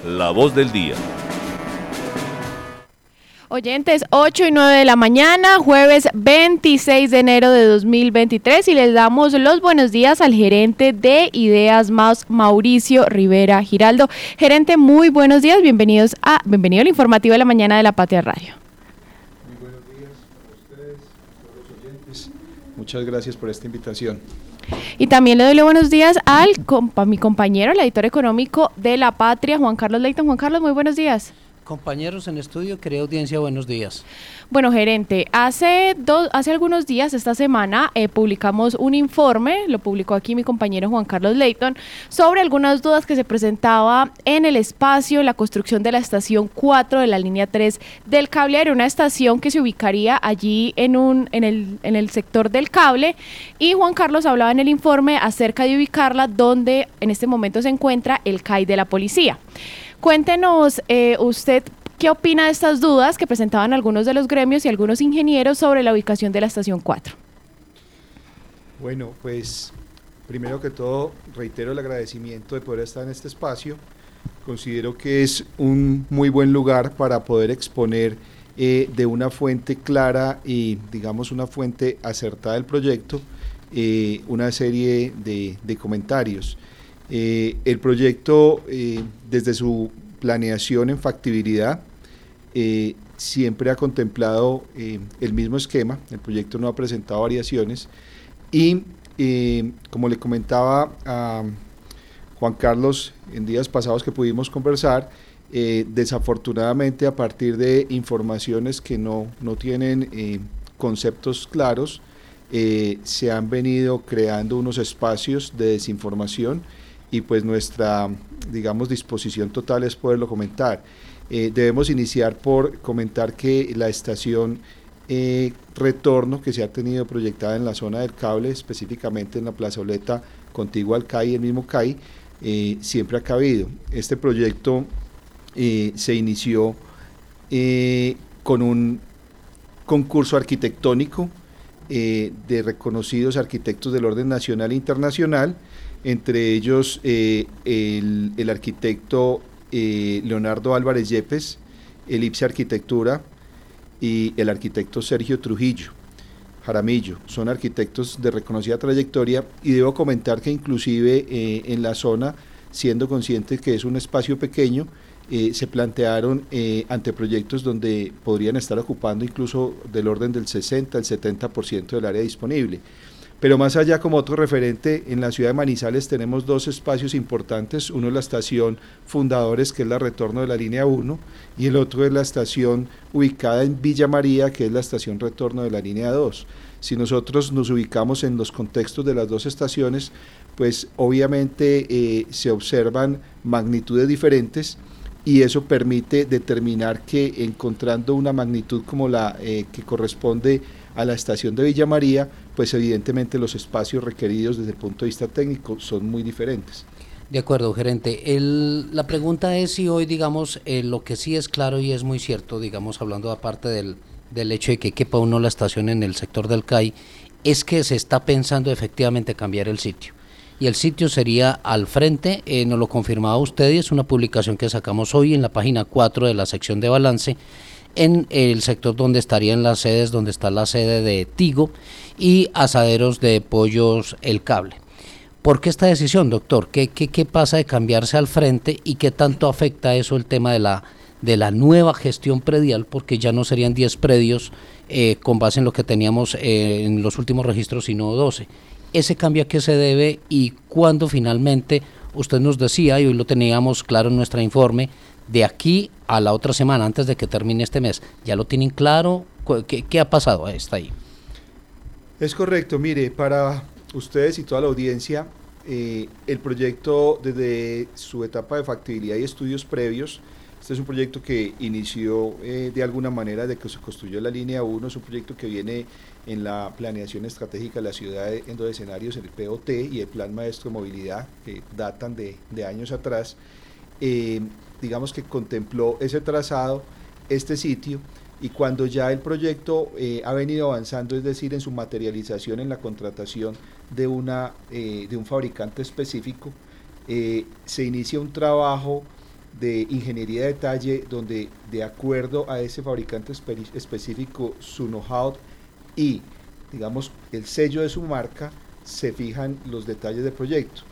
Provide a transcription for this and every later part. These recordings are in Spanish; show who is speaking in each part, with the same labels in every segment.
Speaker 1: La Voz del Día.
Speaker 2: Oyentes, 8 y 9 de la mañana, jueves 26 de enero de 2023, y les damos los buenos días al gerente de Ideas Más, Mauricio Rivera Giraldo. Gerente, muy buenos días, bienvenido al informativo de la mañana de La Patria Radio.
Speaker 3: Muy buenos días a ustedes, a todos los oyentes. Muchas gracias por esta invitación.
Speaker 2: Y también le doy los buenos días a mi compañero, el editor económico de La Patria, Juan Carlos Leighton. Juan Carlos, muy buenos días.
Speaker 4: Compañeros en estudio, querida audiencia, buenos días.
Speaker 2: Bueno, gerente, hace algunos días, esta semana, publicamos un informe, lo publicó aquí mi compañero Juan Carlos Leighton, sobre algunas dudas que se presentaba en el espacio, la construcción de la estación 4 de la línea 3 del cable. Era una estación que se ubicaría allí en el sector del cable, y Juan Carlos hablaba en el informe acerca de ubicarla donde en este momento se encuentra el CAI de la policía. Cuéntenos usted qué opina de estas dudas que presentaban algunos de los gremios y algunos ingenieros sobre la ubicación de la estación 4.
Speaker 3: Bueno, pues primero que todo reitero el agradecimiento de poder estar en este espacio. Considero que es un muy buen lugar para poder exponer de una fuente clara y digamos una fuente acertada del proyecto una serie de comentarios. El proyecto, desde su planeación en factibilidad, siempre ha contemplado el mismo esquema. El proyecto no ha presentado variaciones y, como le comentaba a Juan Carlos en días pasados que pudimos conversar, desafortunadamente, a partir de informaciones que no tienen conceptos claros, se han venido creando unos espacios de desinformación, y pues nuestra, digamos, disposición total es poderlo comentar. Debemos iniciar por comentar que la estación retorno que se ha tenido proyectada en la zona del cable, específicamente en la plazoleta contigua al CAI, el mismo CAI, siempre ha cabido. Este proyecto se inició con un concurso arquitectónico de reconocidos arquitectos del orden nacional e internacional, entre ellos el arquitecto Leonardo Álvarez Yepes, el IPSE Arquitectura y el arquitecto Sergio Trujillo Jaramillo. Son arquitectos de reconocida trayectoria, y debo comentar que inclusive en la zona, siendo conscientes que es un espacio pequeño, se plantearon anteproyectos donde podrían estar ocupando incluso del orden del 60 al 70% del área disponible. Pero más allá, como otro referente, en la ciudad de Manizales tenemos dos espacios importantes. Uno es la estación Fundadores, que es la retorno de la línea 1, y el otro es la estación ubicada en Villa María, que es la estación retorno de la línea 2. Si nosotros nos ubicamos en los contextos de las dos estaciones, pues obviamente se observan magnitudes diferentes, y eso permite determinar que, encontrando una magnitud como la que corresponde a la estación de Villa María, pues evidentemente los espacios requeridos desde el punto de vista técnico son muy diferentes.
Speaker 4: De acuerdo, gerente. La pregunta es si hoy, digamos, lo que sí es claro y es muy cierto, digamos, hablando aparte del hecho de que quepa uno la estación en el sector del CAI, es que se está pensando efectivamente cambiar el sitio. Y el sitio sería al frente, nos lo confirmaba usted, y es una publicación que sacamos hoy en la página 4 de la sección de balance, en el sector donde estarían las sedes, donde está la sede de Tigo y Asaderos de Pollos El Cable. ¿Por qué esta decisión, doctor? ¿Qué pasa de cambiarse al frente y qué tanto afecta eso el tema de la nueva gestión predial? Porque ya no serían 10 predios con base en lo que teníamos en los últimos registros, sino 12. ¿Ese cambio a qué se debe y cuándo finalmente, usted nos decía, y hoy lo teníamos claro en nuestro informe, de aquí a la otra semana, antes de que termine este mes, ¿ya lo tienen claro? ¿Qué ha pasado hasta ahí?
Speaker 3: Es correcto. Mire, para ustedes y toda la audiencia, el proyecto, desde su etapa de factibilidad y estudios previos, este es un proyecto que inició de alguna manera de que se construyó la línea 1, es un proyecto que viene en la planeación estratégica de la ciudad en dos escenarios, el POT y el Plan Maestro de Movilidad, que datan de años atrás. Digamos que contempló ese trazado, este sitio, y cuando ya el proyecto ha venido avanzando, es decir, en su materialización, en la contratación de un fabricante específico, se inicia un trabajo de ingeniería de detalle, donde de acuerdo a ese fabricante específico, su know-how y, digamos, el sello de su marca, se fijan los detalles del proyecto.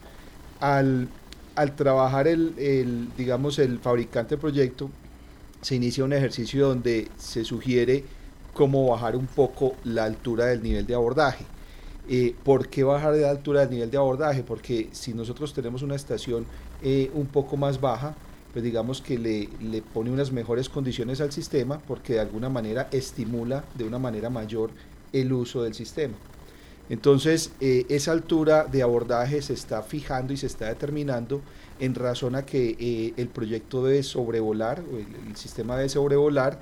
Speaker 3: Al trabajar digamos, el fabricante del proyecto, se inicia un ejercicio donde se sugiere cómo bajar un poco la altura del nivel de abordaje. ¿Por qué bajar la altura del nivel de abordaje? Porque si nosotros tenemos una estación un poco más baja, pues digamos que le pone unas mejores condiciones al sistema, porque de alguna manera estimula de una manera mayor el uso del sistema. Entonces, esa altura de abordaje se está fijando y se está determinando en razón a que el proyecto debe sobrevolar, o el sistema debe sobrevolar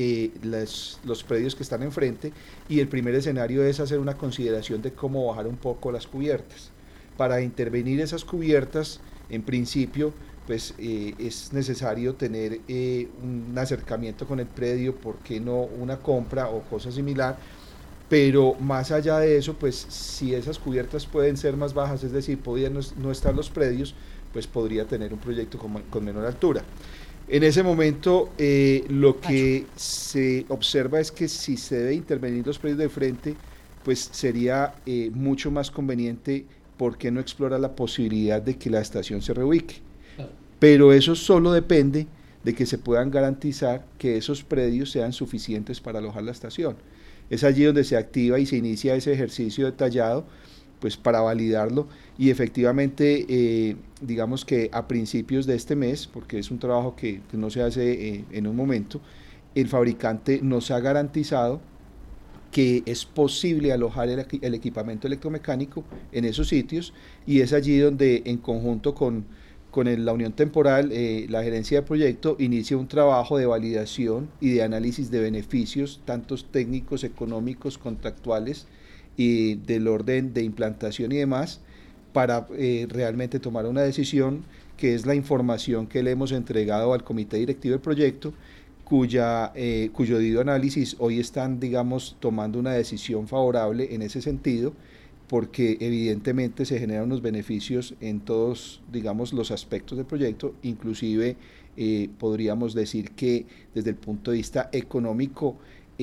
Speaker 3: los predios que están enfrente, y el primer escenario es hacer una consideración de cómo bajar un poco las cubiertas. Para intervenir esas cubiertas, en principio, pues es necesario tener un acercamiento con el predio, ¿por qué no una compra o cosa similar? Pero más allá de eso, pues si esas cubiertas pueden ser más bajas, es decir, podrían no estar los predios, pues podría tener un proyecto con menor altura. En ese momento, lo que se observa es que si se debe intervenir los predios de frente, pues sería mucho más conveniente, ¿por qué no explora la posibilidad de que la estación se reubique? Claro. Pero eso solo depende de que se puedan garantizar que esos predios sean suficientes para alojar la estación. Es allí donde se activa y se inicia ese ejercicio detallado, pues para validarlo, y efectivamente digamos que a principios de este mes, porque es un trabajo que no se hace en un momento, el fabricante nos ha garantizado que es posible alojar el equipamiento electromecánico en esos sitios, y es allí donde en conjunto con la Unión Temporal, la gerencia de proyecto inicia un trabajo de validación y de análisis de beneficios, tantos técnicos, económicos, contractuales y del orden de implantación y demás, para realmente tomar una decisión, que es la información que le hemos entregado al comité directivo del proyecto, cuyo debido análisis hoy están, digamos, tomando una decisión favorable en ese sentido, porque evidentemente se generan unos beneficios en todos, digamos, los aspectos del proyecto, inclusive podríamos decir que desde el punto de vista económico,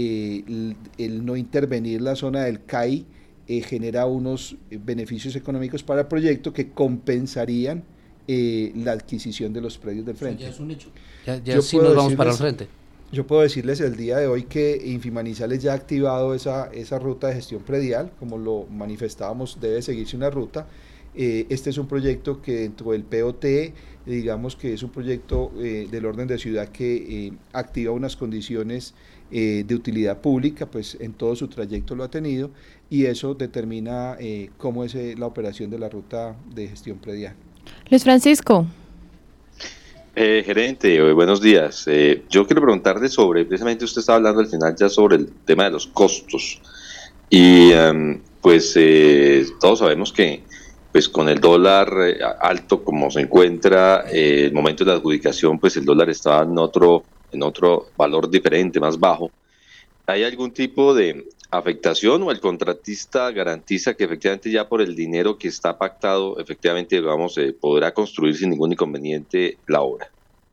Speaker 3: el no intervenir la zona del CAI genera unos beneficios económicos para el proyecto que compensarían la adquisición de los predios del frente.
Speaker 4: Ya es un hecho. Ya sí nos vamos para el frente.
Speaker 3: Yo puedo decirles el día de hoy que Infimanizales ya ha activado esa ruta de gestión predial, como lo manifestábamos, debe seguirse una ruta. Este es un proyecto que dentro del POT, digamos que es un proyecto del orden de ciudad que activa unas condiciones de utilidad pública, pues en todo su trayecto lo ha tenido, y eso determina cómo es la operación de la ruta de gestión predial.
Speaker 2: Luis Francisco.
Speaker 1: Gerente, buenos días. Yo quiero preguntarle precisamente usted estaba hablando al final ya sobre el tema de los costos, y pues todos sabemos que pues con el dólar alto como se encuentra, el momento de la adjudicación, pues el dólar estaba en otro valor diferente, más bajo. ¿Hay algún tipo de afectación o el contratista garantiza que efectivamente ya por el dinero que está pactado, efectivamente, digamos, podrá construir sin ningún inconveniente la obra?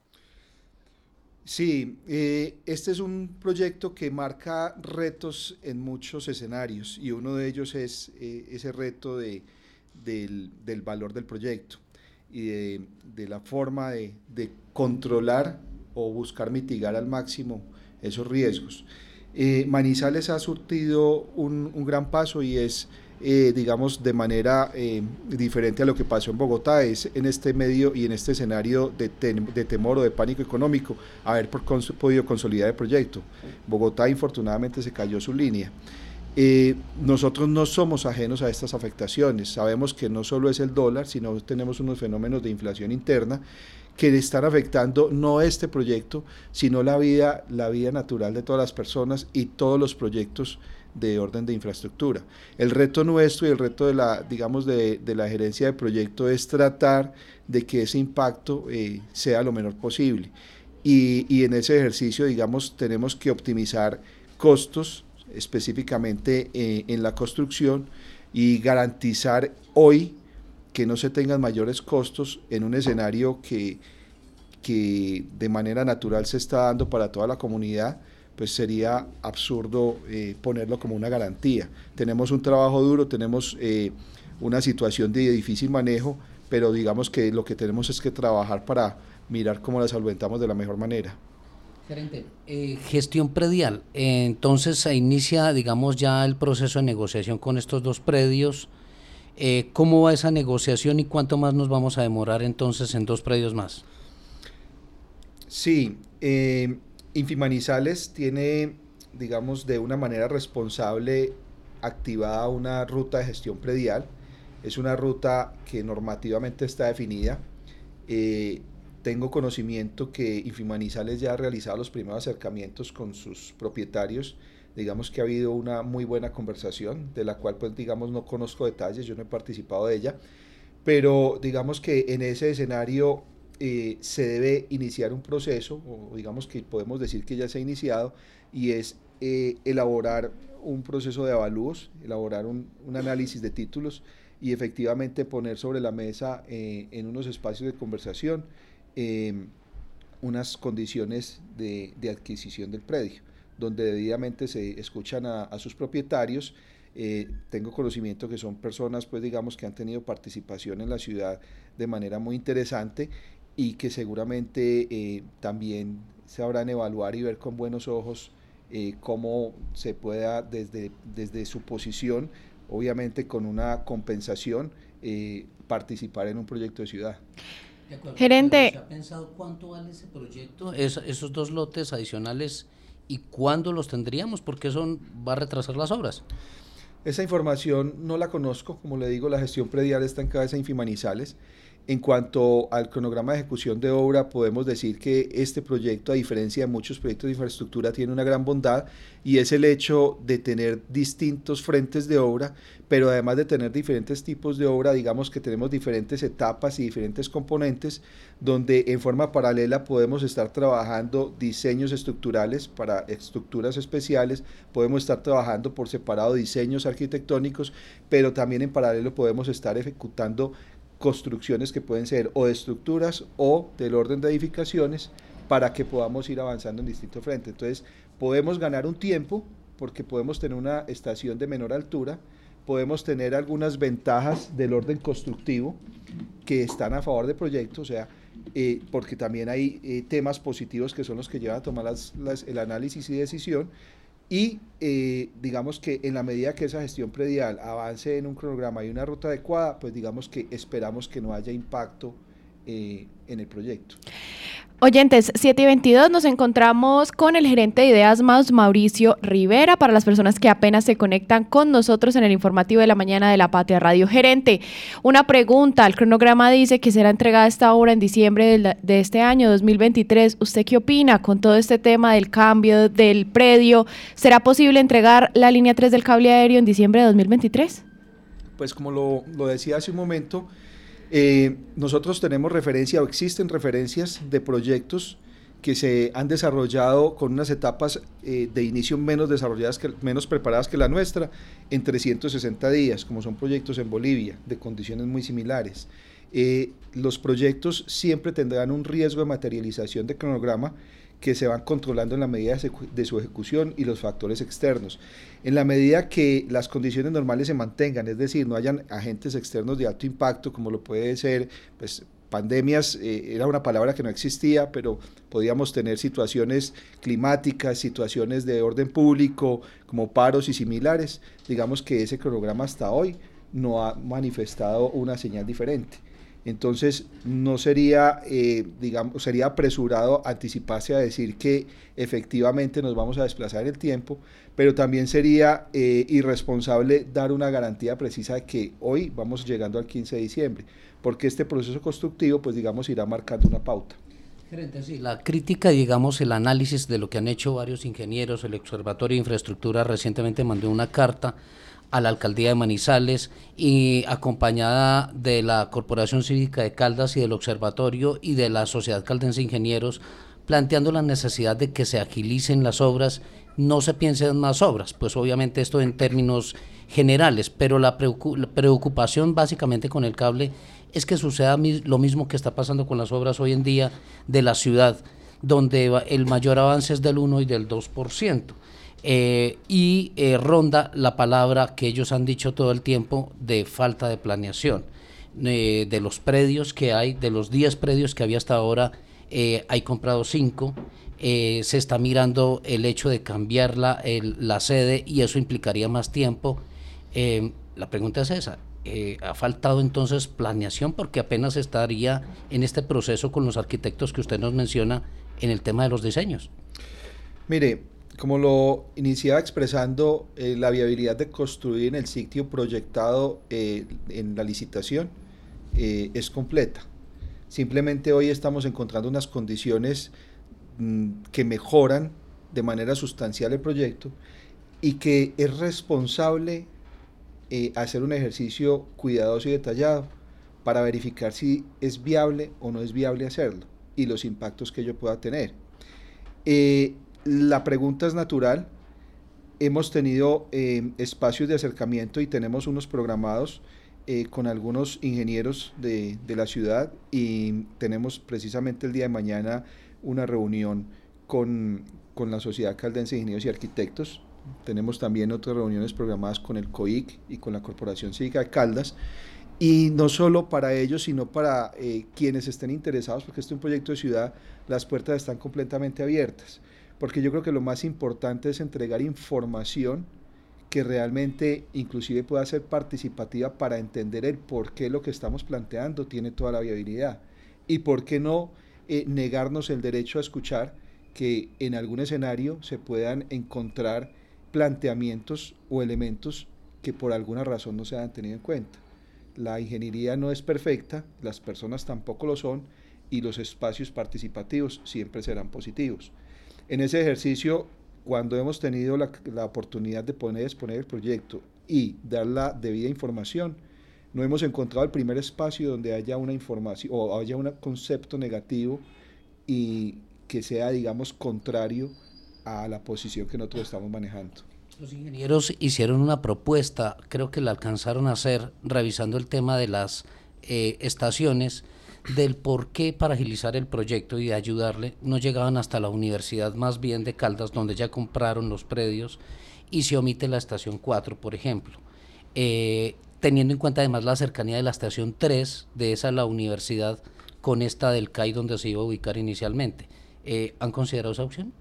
Speaker 3: Sí, este es un proyecto que marca retos en muchos escenarios, y uno de ellos es ese reto del valor del proyecto y de la forma de controlar o buscar mitigar al máximo esos riesgos. Manizales ha surtido un gran paso, y es, digamos, de manera diferente a lo que pasó en Bogotá, es en este medio y en este escenario de temor o de pánico económico, haber podido consolidar el proyecto. Bogotá infortunadamente se cayó su línea. Nosotros no somos ajenos a estas afectaciones, sabemos que no solo es el dólar, sino tenemos unos fenómenos de inflación interna que están afectando no este proyecto, sino la vida natural de todas las personas y todos los proyectos de orden de infraestructura. El reto nuestro y el reto de la gerencia de proyecto es tratar de que ese impacto sea lo menor posible, y en ese ejercicio, digamos, tenemos que optimizar costos específicamente en la construcción, y garantizar hoy que no se tengan mayores costos en un escenario que que de manera natural se está dando para toda la comunidad, pues sería absurdo ponerlo como una garantía. Tenemos un trabajo duro, tenemos una situación de difícil manejo, pero digamos que lo que tenemos es que trabajar para mirar cómo la solventamos de la mejor manera.
Speaker 4: Gerente, gestión predial, entonces se inicia, digamos, ya el proceso de negociación con estos dos predios. ¿Cómo va esa negociación y cuánto más nos vamos a demorar entonces en 2 predios más?
Speaker 3: Sí, Infimanizales tiene, digamos, de una manera responsable activada una ruta de gestión predial. Es una ruta que normativamente está definida. Tengo conocimiento que Infimanizales ya ha realizado los primeros acercamientos con sus propietarios. Digamos que ha habido una muy buena conversación, de la cual pues digamos no conozco detalles, yo no he participado de ella, pero digamos que en ese escenario se debe iniciar un proceso, o digamos que podemos decir que ya se ha iniciado, y es elaborar un proceso de avalúos, elaborar un análisis de títulos y efectivamente poner sobre la mesa en unos espacios de conversación unas condiciones de adquisición del predio, donde debidamente se escuchan a sus propietarios. Tengo conocimiento que son personas, pues digamos, que han tenido participación en la ciudad de manera muy interesante y que seguramente también sabrán evaluar y ver con buenos ojos cómo se pueda desde su posición, obviamente con una compensación, participar en un proyecto de ciudad.
Speaker 4: De acuerdo,
Speaker 2: Gerente.
Speaker 4: ¿se ha pensado cuánto vale ese proyecto, esos 2 lotes adicionales, y cuándo los tendríamos? Porque eso va a retrasar las obras.
Speaker 3: Esa información no la conozco, como le digo, la gestión predial está en cabeza de Infimanizales. En cuanto al cronograma de ejecución de obra, podemos decir que este proyecto, a diferencia de muchos proyectos de infraestructura, tiene una gran bondad, y es el hecho de tener distintos frentes de obra, pero además de tener diferentes tipos de obra, digamos que tenemos diferentes etapas y diferentes componentes, donde en forma paralela podemos estar trabajando diseños estructurales para estructuras especiales, podemos estar trabajando por separado diseños arquitectónicos, pero también en paralelo podemos estar ejecutando construcciones que pueden ser o de estructuras o del orden de edificaciones, para que podamos ir avanzando en distintos frentes. Entonces podemos ganar un tiempo porque podemos tener una estación de menor altura, podemos tener algunas ventajas del orden constructivo que están a favor del proyecto, o sea, porque también hay temas positivos que son los que llevan a tomar el análisis y decisión. Y digamos que en la medida que esa gestión predial avance en un cronograma y una ruta adecuada, pues digamos que esperamos que no haya impacto en el proyecto.
Speaker 2: Oyentes, 7:22, nos encontramos con el gerente de Ideas Más, Mauricio Rivera, para las personas que apenas se conectan con nosotros en el informativo de la mañana de La Patria Radio. Gerente, una pregunta, el cronograma dice que será entregada esta obra en diciembre de este año, 2023. ¿Usted qué opina con todo este tema del cambio del predio? ¿Será posible entregar la línea 3 del cable aéreo en diciembre de 2023?
Speaker 3: Pues como lo decía hace un momento, nosotros tenemos referencia o existen referencias de proyectos que se han desarrollado con unas etapas de inicio menos preparadas que la nuestra, en 360 días, como son proyectos en Bolivia, de condiciones muy similares. Los proyectos siempre tendrán un riesgo de materialización de cronograma que se van controlando en la medida de su ejecución y los factores externos. En la medida que las condiciones normales se mantengan, es decir, no hayan agentes externos de alto impacto, como lo puede ser, pues, pandemias, era una palabra que no existía, pero podíamos tener situaciones climáticas, situaciones de orden público, como paros y similares. Digamos que ese cronograma hasta hoy no ha manifestado una señal diferente. Entonces no sería, sería apresurado anticiparse a decir que efectivamente nos vamos a desplazar en el tiempo, pero también sería irresponsable dar una garantía precisa de que hoy vamos llegando al 15 de diciembre, porque este proceso constructivo, pues digamos, irá marcando una pauta.
Speaker 4: Gerente, sí, la crítica, digamos, el análisis de lo que han hecho varios ingenieros, el Observatorio de Infraestructura recientemente mandó una carta a la Alcaldía de Manizales y acompañada de la Corporación Cívica de Caldas y del Observatorio y de la Sociedad Caldense Ingenieros, planteando la necesidad de que se agilicen las obras, no se piense en más obras, pues obviamente esto en términos generales, pero la preocupación básicamente con el cable es que suceda lo mismo que está pasando con las obras hoy en día de la ciudad, donde el mayor avance es del 1 y del 2%. Ronda la palabra que ellos han dicho todo el tiempo de falta de planeación. De los predios que hay, de los 10 predios que había hasta ahora, hay comprado 5. Se está mirando el hecho de cambiar la sede y eso implicaría más tiempo. La pregunta es esa, ¿ha faltado entonces planeación? Porque apenas estaría en este proceso con los arquitectos que usted nos menciona en el tema de los diseños.
Speaker 3: Mire, como lo iniciaba expresando, la viabilidad de construir en el sitio proyectado en la licitación es completa. Simplemente hoy estamos encontrando unas condiciones que mejoran de manera sustancial el proyecto y que es responsable hacer un ejercicio cuidadoso y detallado para verificar si es viable o no es viable hacerlo y los impactos que ello pueda tener. La pregunta es natural. Hemos tenido espacios de acercamiento y tenemos unos programados con algunos ingenieros de la ciudad y tenemos precisamente el día de mañana una reunión con la Sociedad Caldense de Ingenieros y Arquitectos. Tenemos también otras reuniones programadas con el COIC y con la Corporación Cívica de Caldas, y no solo para ellos, sino para quienes estén interesados, porque este es un proyecto de ciudad, las puertas están completamente abiertas, porque yo creo que lo más importante es entregar información que realmente inclusive pueda ser participativa para entender el por qué lo que estamos planteando tiene toda la viabilidad, y por qué no negarnos el derecho a escuchar que en algún escenario se puedan encontrar planteamientos o elementos que por alguna razón no se han tenido en cuenta. La ingeniería no es perfecta, las personas tampoco lo son, y los espacios participativos siempre serán positivos. En ese ejercicio, cuando hemos tenido la oportunidad de poder exponer el proyecto y dar la debida información, no hemos encontrado el primer espacio donde haya una información o haya un concepto negativo y que sea, digamos, contrario a la posición que nosotros estamos manejando.
Speaker 4: Los ingenieros hicieron una propuesta, creo que la alcanzaron a hacer, revisando el tema de las estaciones, del por qué para agilizar el proyecto y de ayudarle, no llegaban hasta la universidad más bien de Caldas, donde ya compraron los predios, y se omite la estación 4, por ejemplo. Teniendo en cuenta además la cercanía de la estación 3, de esa la universidad, con esta del CAI donde se iba a ubicar inicialmente. ¿Han considerado esa opción?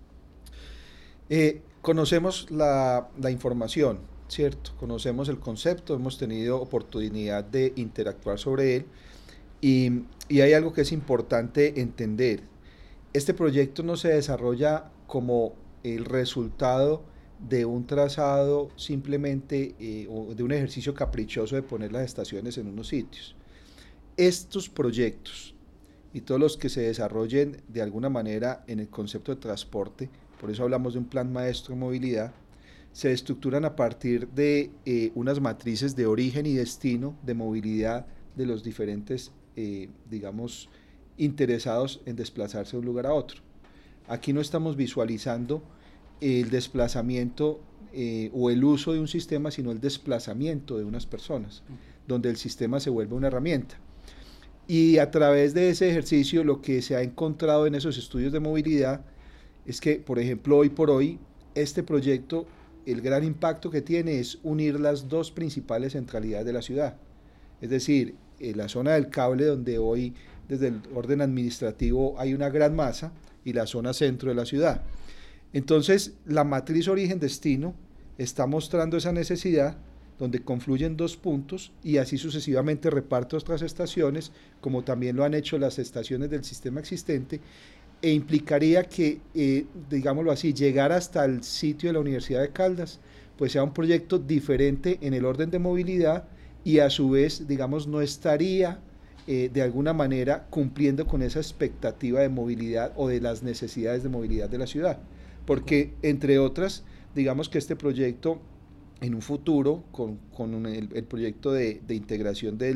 Speaker 3: Conocemos la información, ¿cierto? Conocemos el concepto, hemos tenido oportunidad de interactuar sobre él y hay algo que es importante entender. Este proyecto no se desarrolla como el resultado de un trazado simplemente o de un ejercicio caprichoso de poner las estaciones en unos sitios. Estos proyectos y todos los que se desarrollen de alguna manera en el concepto de transporte, por eso hablamos de un plan maestro de movilidad, se estructuran a partir de unas matrices de origen y destino de movilidad de los diferentes, digamos, interesados en desplazarse de un lugar a otro. Aquí no estamos visualizando el desplazamiento o el uso de un sistema, sino el desplazamiento de unas personas, donde el sistema se vuelve una herramienta. Y a través de ese ejercicio lo que se ha encontrado en esos estudios de movilidad es que, por ejemplo, hoy por hoy, este proyecto, el gran impacto que tiene es unir las dos principales centralidades de la ciudad. Es decir, la zona del cable, donde hoy desde el orden administrativo hay una gran masa, y la zona centro de la ciudad. Entonces, la matriz origen-destino está mostrando esa necesidad donde confluyen dos puntos y así sucesivamente reparte otras estaciones, como también lo han hecho las estaciones del sistema existente, e implicaría que, digámoslo así, llegar hasta el sitio de la Universidad de Caldas, pues sea un proyecto diferente en el orden de movilidad y a su vez, digamos, no estaría de alguna manera cumpliendo con esa expectativa de movilidad o de las necesidades de movilidad de la ciudad. Porque, entre otras, digamos que este proyecto, en un futuro, con el proyecto de integración del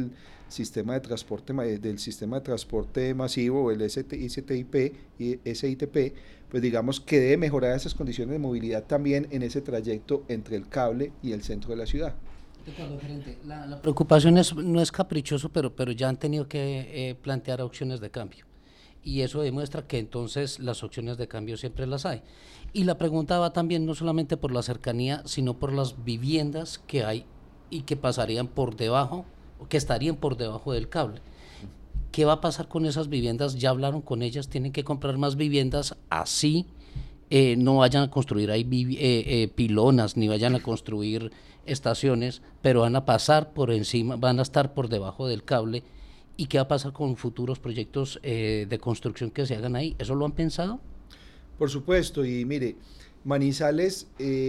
Speaker 3: sistema de transporte del sistema de transporte masivo, el STIP, y SITP, pues digamos que debe mejorar esas condiciones de movilidad también en ese trayecto entre el cable y el centro de la ciudad.
Speaker 4: Gerente, la preocupación no es caprichoso, pero ya han tenido que plantear opciones de cambio. Y eso demuestra que entonces las opciones de cambio siempre las hay. Y la pregunta va también no solamente por la cercanía, sino por las viviendas que hay y que pasarían por debajo, o que estarían por debajo del cable. ¿Qué va a pasar con esas viviendas? ¿Ya hablaron con ellas? ¿Tienen que comprar más viviendas? Así no vayan a construir ahí pilonas, ni vayan a construir estaciones, pero van a pasar por encima, van a estar por debajo del cable. ¿Y qué va a pasar con futuros proyectos de construcción que se hagan ahí? ¿Eso lo han pensado?
Speaker 3: Por supuesto, y mire, Manizales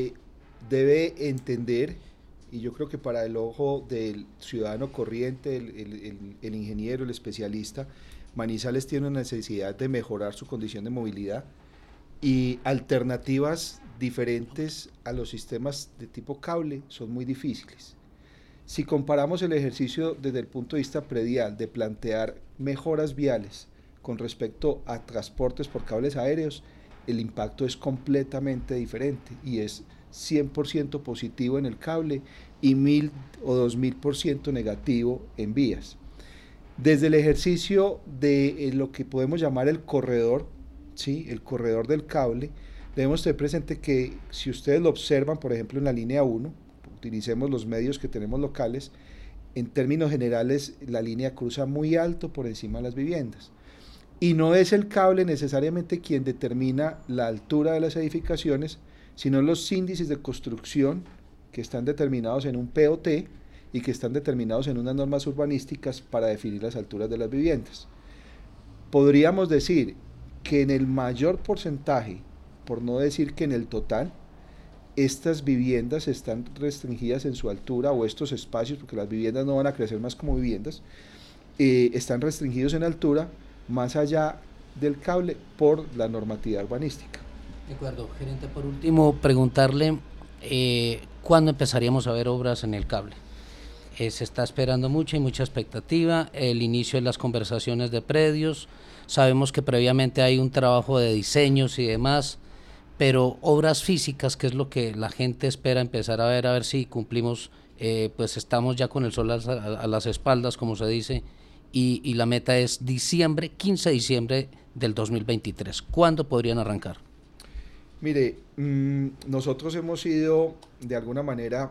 Speaker 3: debe entender, y yo creo que para el ojo del ciudadano corriente, el ingeniero, el especialista, Manizales tiene una necesidad de mejorar su condición de movilidad, y alternativas diferentes a los sistemas de tipo cable son muy difíciles. Si comparamos el ejercicio desde el punto de vista predial de plantear mejoras viales con respecto a transportes por cables aéreos, el impacto es completamente diferente y es 100% positivo en el cable y 1000 o 2000% negativo en vías. Desde el ejercicio de lo que podemos llamar el corredor, ¿sí? El corredor del cable, debemos tener presente que si ustedes lo observan, por ejemplo, en la línea 1, utilicemos los medios que tenemos locales, en términos generales la línea cruza muy alto por encima de las viviendas. Y no es el cable necesariamente quien determina la altura de las edificaciones, sino los índices de construcción que están determinados en un POT y que están determinados en unas normas urbanísticas para definir las alturas de las viviendas. Podríamos decir que en el mayor porcentaje, por no decir que en el total, estas viviendas están restringidas en su altura, o estos espacios, porque las viviendas no van a crecer más como viviendas, están restringidos en altura más allá del cable por la normatividad urbanística.
Speaker 4: De acuerdo, gerente. Por último, preguntarle ¿cuándo empezaríamos a ver obras en el cable? Se está esperando mucho y mucha expectativa, el inicio de las conversaciones de predios, sabemos que previamente hay un trabajo de diseños y demás, pero obras físicas, que es lo que la gente espera empezar a ver si cumplimos, pues estamos ya con el sol a las espaldas, como se dice, y la meta es 15 de diciembre del 2023. ¿Cuándo podrían arrancar?
Speaker 3: Mire, nosotros hemos sido de alguna manera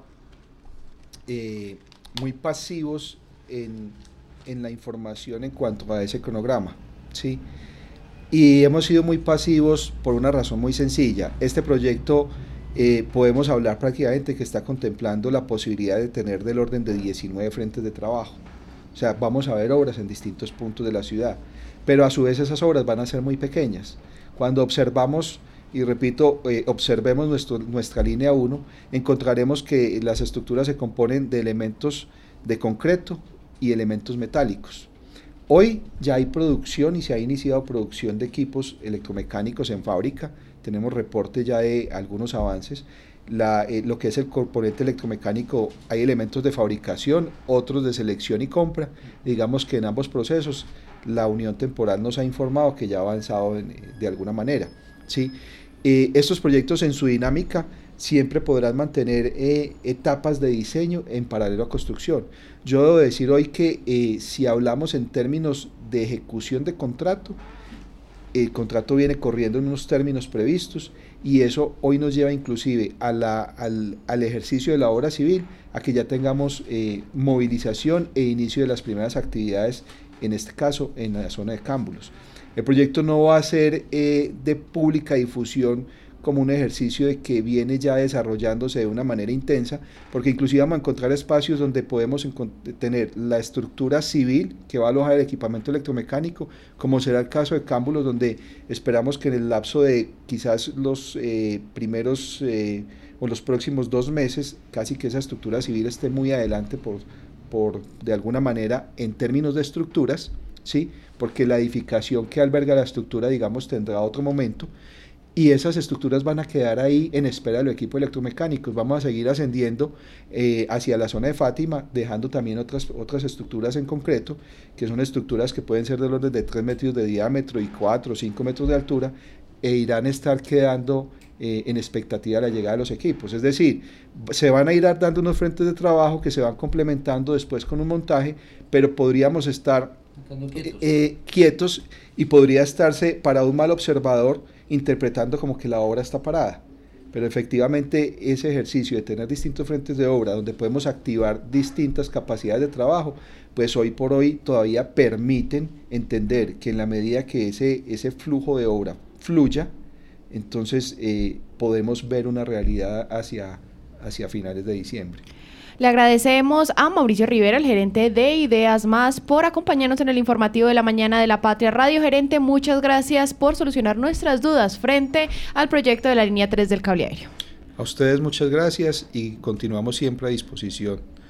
Speaker 3: muy pasivos en la información en cuanto a ese cronograma, ¿sí? Y hemos sido muy pasivos por una razón muy sencilla. Este proyecto podemos hablar prácticamente que está contemplando la posibilidad de tener del orden de 19 frentes de trabajo. O sea, vamos a ver obras en distintos puntos de la ciudad, pero a su vez esas obras van a ser muy pequeñas. Cuando observamos, y repito, observemos nuestra línea 1, encontraremos que las estructuras se componen de elementos de concreto y elementos metálicos. Hoy ya hay producción y se ha iniciado producción de equipos electromecánicos en fábrica, tenemos reporte ya de algunos avances. Lo que es el componente electromecánico, hay elementos de fabricación, otros de selección y compra. Digamos que en ambos procesos la Unión Temporal nos ha informado que ya ha avanzado de alguna manera, ¿sí? Estos proyectos en su dinámica siempre podrán mantener etapas de diseño en paralelo a construcción. Yo debo decir hoy que si hablamos en términos de ejecución de contrato, el contrato viene corriendo en unos términos previstos y eso hoy nos lleva inclusive al ejercicio de la obra civil, a que ya tengamos movilización e inicio de las primeras actividades, en este caso en la zona de Cámbulos. El proyecto no va a ser de pública difusión como un ejercicio de que viene ya desarrollándose de una manera intensa, porque inclusive vamos a encontrar espacios donde podemos tener la estructura civil que va a alojar el equipamiento electromecánico, como será el caso de Cámbulos, donde esperamos que en el lapso de quizás los primeros o los próximos 2 meses, casi que esa estructura civil esté muy adelante por de alguna manera en términos de estructuras, ¿sí? Porque la edificación que alberga la estructura, digamos, tendrá otro momento. y esas estructuras van a quedar ahí en espera de los equipos electromecánicos. Vamos a seguir ascendiendo hacia la zona de Fátima, dejando también otras estructuras en concreto, que son estructuras que pueden ser del orden de 3 metros de diámetro y 4 o 5 metros de altura, e irán a estar quedando en expectativa de la llegada de los equipos. Es decir, se van a ir dando unos frentes de trabajo que se van complementando después con un montaje, pero podríamos estar quietos y podría estarse para un mal observador interpretando como que la obra está parada. Pero efectivamente ese ejercicio de tener distintos frentes de obra donde podemos activar distintas capacidades de trabajo, pues hoy por hoy todavía permiten entender que en la medida que ese flujo de obra fluya, entonces podemos ver una realidad hacia finales de diciembre.
Speaker 2: Le agradecemos a Mauricio Rivera, el gerente de Ideas Más, por acompañarnos en el informativo de la mañana de La Patria Radio. Gerente, muchas gracias por solucionar nuestras dudas frente al proyecto de la línea 3 del cable aéreo.
Speaker 3: A ustedes muchas gracias y continuamos siempre a disposición